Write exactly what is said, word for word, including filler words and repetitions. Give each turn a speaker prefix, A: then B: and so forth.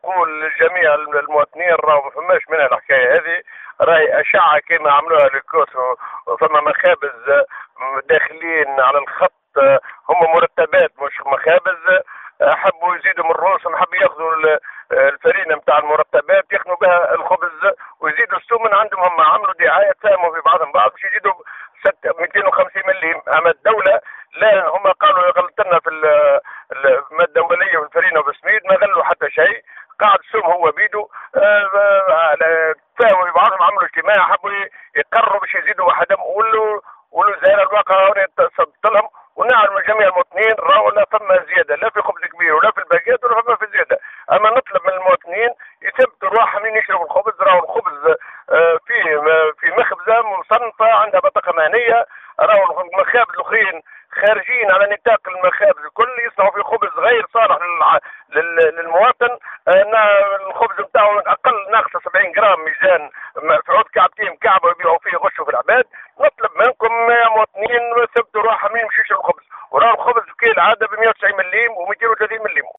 A: نقول لجميع المواطنين راهو ما فماش منها الحكايه هذه، راهي اشعه كما عملوها لكوس، وفما مخابز داخلين على الخط، هم مرتبات مش مخابز. حبوا يزيدوا من رؤوسهم، حبوا ياخذوا الفرينه نتاع المرتبات يخنوا بها الخبز ويزيدوا السمن عندهم. هم عملوا دعايه ساهموا في بعضهم بعض باش يزيدوا مئتين وخمسين مليم. اما الدوله لا، هم قالوا غلط لنا في الماده الاوليه والفرينه والسميد، ما غلوا حتى شيء. قاعد السوم هو بيدو تساووا بعضهم، عملوا اجتماع حبوا يقرروا باش يزيدوا وحدهم، ولوا والوزاره الواقع صدت لهم. ونعلم جميع المواطنين راهو لا فما زياده لا في خبز كبير ولا في الباكيت ولا فما في زياده. اما نطلب من المواطنين يثبتوا رواحهم من يشربوا الخبز. راهو الخبز في في مخبزه مصنفه عندها بطاقه مهنيه. راهو المخابز الاخرين خارجين على نطاق المخابز الكل يصنعوا في خبز غير صالح للمواطن. الخبز نتاعو اقل ناقصه سبعين جرام ميزان، في عود كعبتين كعبه ويبيعوا فيه غشوا في العباد. نطلب منكم يا مواطنين ثبتوا رواحهم من يمشيش الخبز. وراه الخبز كالعاده ب مئة وتسعين مليم و مئتين وثلاثين مليم.